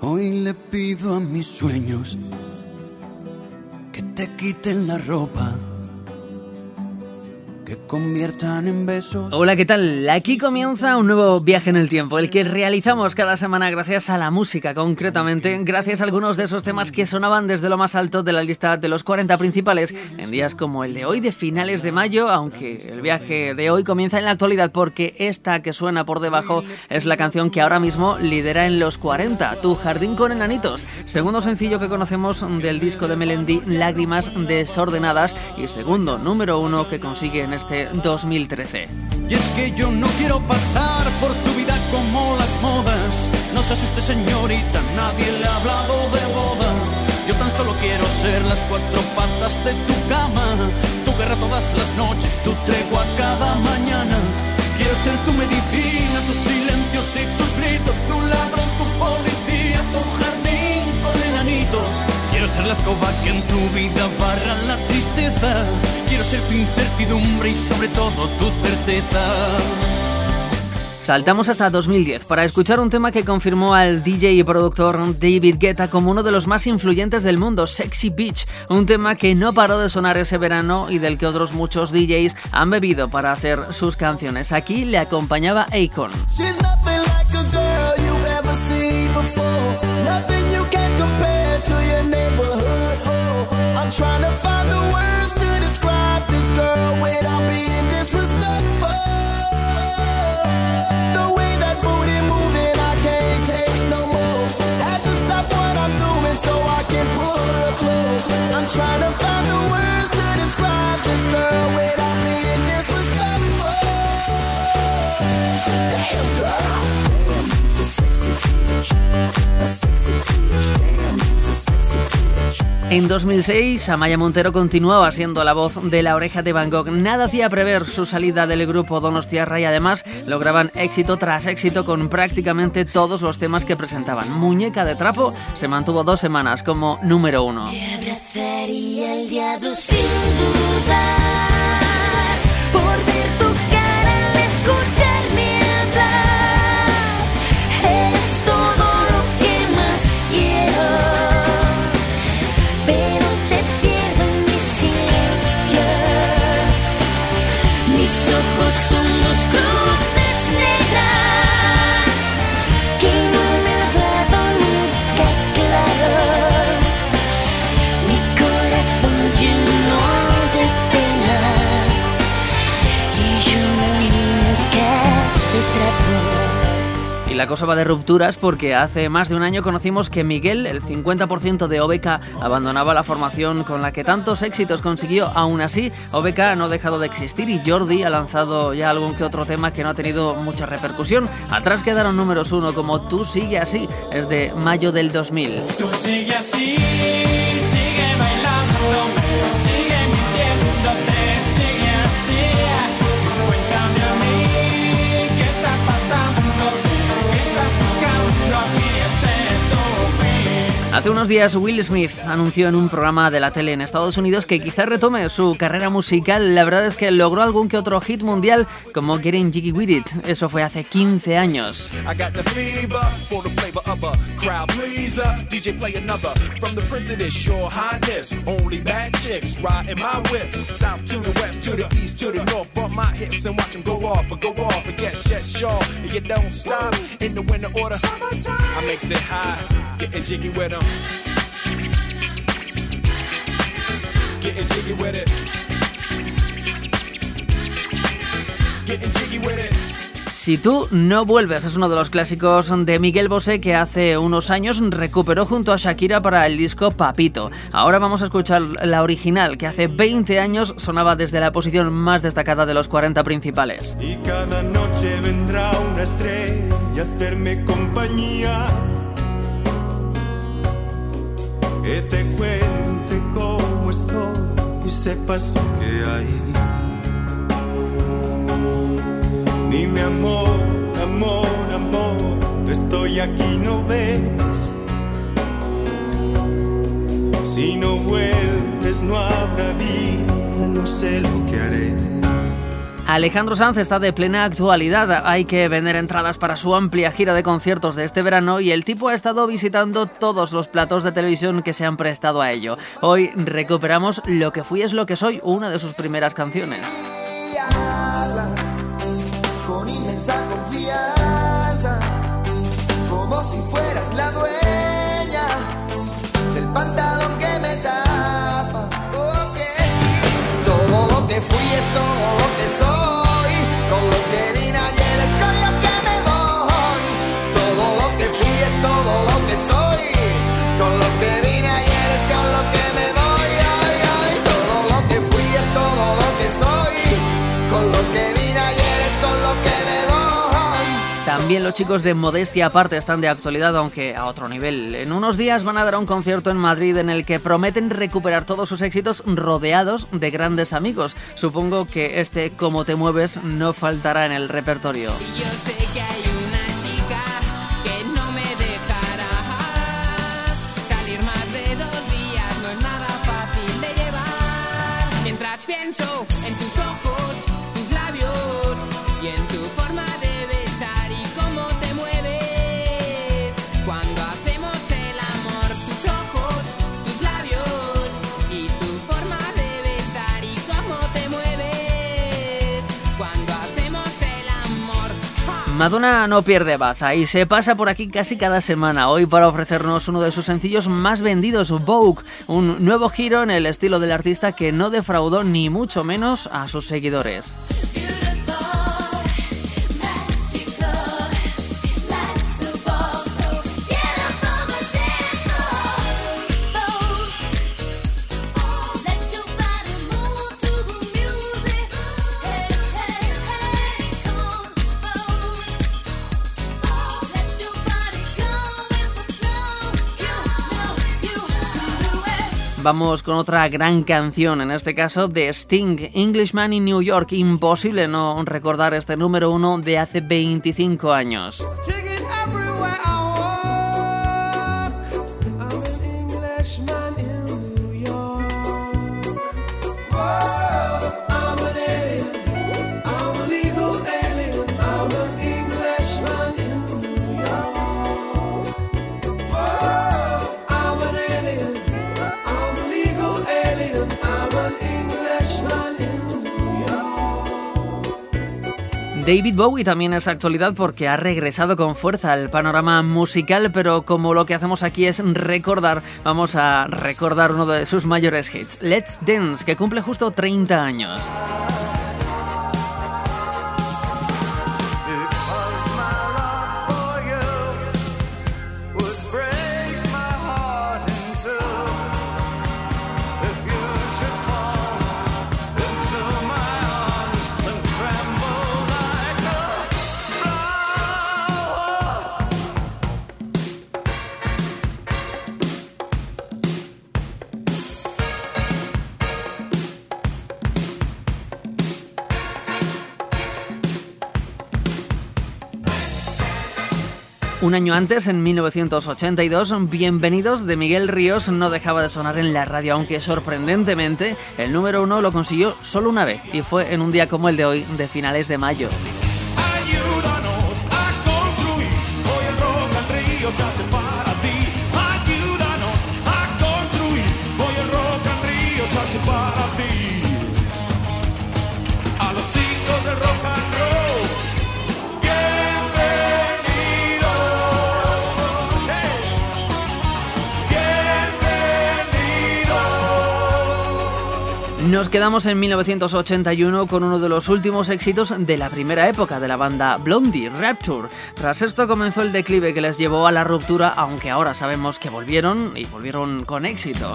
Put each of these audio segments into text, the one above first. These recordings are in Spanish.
Hoy le pido a mis sueños que te quiten la ropa, que conviertan en besos. Hola, ¿qué tal? Aquí comienza un nuevo viaje en el tiempo, el que realizamos cada semana gracias a la música, concretamente gracias a algunos de esos temas que sonaban desde lo más alto de la lista de los 40 principales en días como el de hoy, de finales de mayo, aunque el viaje de hoy comienza en la actualidad porque esta que suena por debajo es la canción que ahora mismo lidera en los 40, Tu jardín con enanitos, segundo sencillo que conocemos del disco de Melendi, Lágrimas desordenadas, y segundo número 1 que consigue en este 2013. Y es que yo no quiero pasar por tu vida como las modas. No se asuste, señorita, nadie le ha hablado de boda. Yo tan solo quiero ser las cuatro patas de tu cama, tu guerra todas las noches, tu tregua cada mañana. Quiero ser tu medicina, tus silencios y tus gritos, tu ladrón, tu policía, tu jardín con enanitos. Quiero ser la escoba que en tu vida barra la tristeza. Quiero ser tu incertidumbre y sobre todo tu certeza. Saltamos hasta 2010 para escuchar un tema que confirmó al DJ y productor David Guetta como uno de los más influyentes del mundo, Sexy Beach, un tema que no paró de sonar ese verano y del que otros muchos DJs han bebido para hacer sus canciones. Aquí le acompañaba Akon. En 2006, Amaya Montero continuaba siendo la voz de La Oreja de Van Gogh. Nada hacía prever su salida del grupo Donostiarra y además lograban éxito tras éxito con prácticamente todos los temas que presentaban. Muñeca de Trapo se mantuvo 2 semanas como número 1. Me abrazaría el diablo sin dudar por ver tu cara al escucharme hablar. Eres todo lo que más quiero, pero te pierdo en mis silencios. Mis ojos son dos cruces negras que no me ha hablado nunca claro. Mi corazón lleno de pena y yo una muñeca de trapo. Y la cosa va de rupturas porque hace más de un año conocimos que Miguel, el 50% de OBK, abandonaba la formación con la que tantos éxitos consiguió. Aún así, OBK no ha dejado de existir y Jordi ha lanzado ya algún que otro tema que no ha tenido mucha repercusión. Atrás quedaron números 1 como Tú sigue así, es de mayo del 2000. Tú sigue así, sigue bailando, sigue mintiéndote, sigue así. Cuéntame a mí qué está pasando, qué estás buscando, aquí este es tu fin. Hace unos días Will Smith anunció en un programa de la tele en Estados Unidos que quizás retome su carrera musical. La verdad es que logró algún que otro hit mundial como Getting Jiggy With It. Eso fue hace 15 años. I got the fever for the flavor of a crowd pleaser. DJ play another from the Prince of this your highness. Only bad chicks riding my whip. South to the west, to the east, to the north. Bump my hips and watch them go off. And yes, sure. And you don't stop in the winter order. I makes it high, getting jiggy with them. Getting jiggy with it. Getting jiggy with it. Si tú no vuelves es uno de los clásicos de Miguel Bosé que hace unos años recuperó junto a Shakira para el disco Papito. Ahora vamos a escuchar la original que hace 20 años sonaba desde la posición más destacada de los 40 principales. Y cada noche vendrá una estrella a hacerme compañía, que te cuente cómo estoy y sepas lo que hay. Dime amor, amor, amor, estoy aquí, ¿no ves? Si no vuelves no habrá vida, no sé lo que haré. Alejandro Sanz está de plena actualidad. Hay que vender entradas para su amplia gira de conciertos de este verano y el tipo ha estado visitando todos los platos de televisión que se han prestado a ello. Hoy recuperamos Lo que fui es lo que soy, una de sus primeras canciones. Con inmensa confianza, como si fueras la dueña del pantalón que me tapa. Todo lo que fui es todo lo que soy, con lo que vine ayer es con lo que me voy. Todo lo que fui es todo lo que soy, con lo que vine ayer es con lo que me voy. Ay, ay. Todo lo que fui es todo lo que soy, con lo que vine ayer es con lo que me voy. También los chicos de Modestia Aparte están de actualidad, aunque a otro nivel. En unos días van a dar un concierto en Madrid en el que prometen recuperar todos sus éxitos rodeados de grandes amigos. Supongo que este Cómo te mueves no faltará en el repertorio. Yo sé que hay una chica que no me dejará salir más de 2 días, no es nada fácil de llevar. Mientras pienso en tus ojos, tus labios y en tu forma de besar y cómo te mueves cuando hacemos el amor. Tus ojos, tus labios y tu forma de besar y cómo te mueves cuando hacemos el amor. ¡Ja! Madonna no pierde baza y se pasa por aquí casi cada semana, hoy para ofrecernos uno de sus sencillos más vendidos, Vogue, un nuevo giro en el estilo del artista que no defraudó ni mucho menos a sus seguidores. Vamos con otra gran canción, en este caso de Sting, Englishman in New York. Imposible no recordar este número 1 de hace 25 años. Take it everywhere I walk. I'm an Englishman in New York. Whoa, I'm an alien. I'm a legal alien. I'm an Englishman in New York. Whoa, I'm an alien. I'm a legal alien. I'm an Englishman in New York. David Bowie también es actualidad porque ha regresado con fuerza al panorama musical, pero como lo que hacemos aquí es recordar, vamos a recordar uno de sus mayores hits, Let's Dance, que cumple justo 30 años. Because my love for you would break my heart in two. If you should fall into my arms and tremble like a flower. Un año antes, en 1982, Bienvenidos de Miguel Ríos no dejaba de sonar en la radio, aunque sorprendentemente el número 1 lo consiguió solo una vez, y fue en un día como el de hoy, de finales de mayo. Ayúdanos a construir, hoy el Rock al Río se hace para ti. Ayúdanos a construir, hoy el Rock al Río se hace para ti. A los hijos del rock and roll, bienvenidos. Hey. Bienvenidos. Nos quedamos en 1981 con uno de los últimos éxitos de la primera época de la banda Blondie, Rapture. Tras esto comenzó el declive que les llevó a la ruptura, aunque ahora sabemos que volvieron y volvieron con éxito.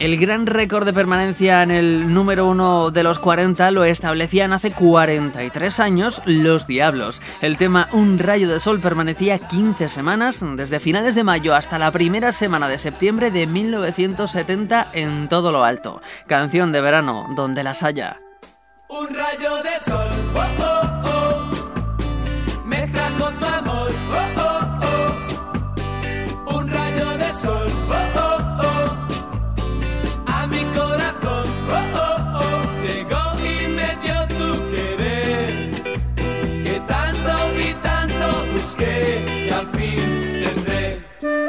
El gran récord de permanencia en el número 1 de los 40 lo establecían hace 43 años Los Diablos. El tema Un rayo de sol permanecía 15 semanas, desde finales de mayo hasta la primera semana de septiembre de 1970 en todo lo alto. Canción de verano, donde las haya. Un rayo de sol, oh, oh, oh, me trajo tu amor, oh, oh, oh. Un rayo de sol, oh, oh, oh, a mi corazón, oh, oh, oh. Llegó y me dio tu querer, que tanto y tanto busqué y al fin tendré.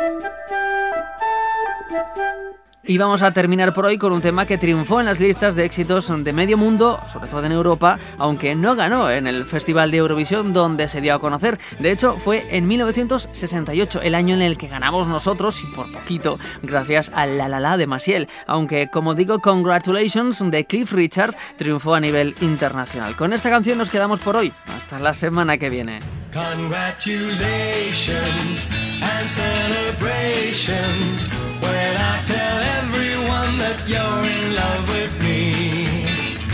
Y vamos a terminar por hoy con un tema que triunfó en las listas de éxitos de medio mundo, sobre todo en Europa, aunque no ganó en el Festival de Eurovisión donde se dio a conocer. De hecho, fue en 1968, el año en el que ganamos nosotros, y por poquito, gracias a La La La de Maciel. Aunque, como digo, Congratulations de Cliff Richard triunfó a nivel internacional. Con esta canción nos quedamos por hoy. Hasta la semana que viene. Congratulations and celebrations when I tell everyone that you're in love with me.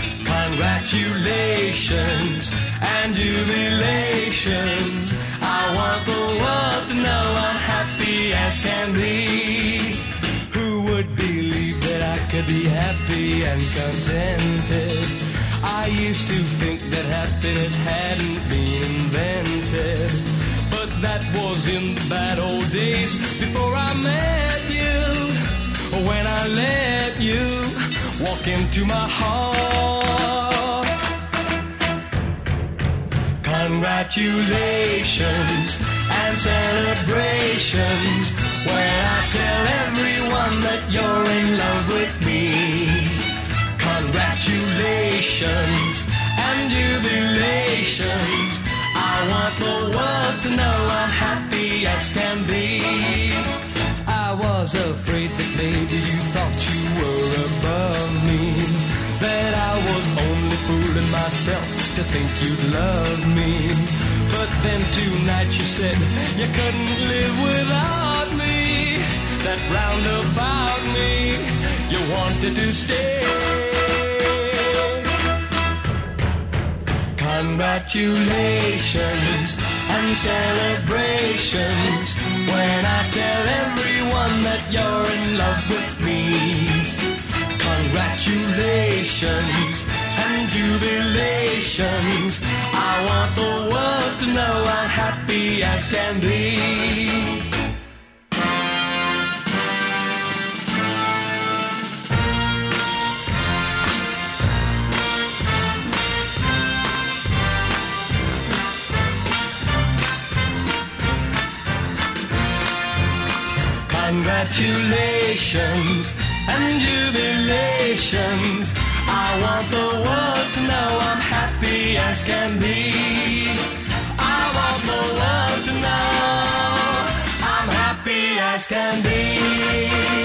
Congratulations and jubilations. I want the world to know I'm happy as can be. Who would believe that I could be happy and contented? I used to think that happiness hadn't been invented, but that was in the bad old days before I met you. When I let you walk into my heart. Congratulations and celebrations when I tell everyone that you're in love with me. Congratulations and jubilations. I want the world to know I'm happy as can be. I was afraid that maybe you thought you were above me, that I was only fooling myself to think you'd love me. But then tonight you said you couldn't live without me, that round about me you wanted to stay. Congratulations and celebrations when I tell everyone that you're in love with me. Congratulations and jubilations. I want the world to know I'm happy as can be. Congratulations and jubilations. I want the world to know I'm happy as can be. I want the world to know I'm happy as can be.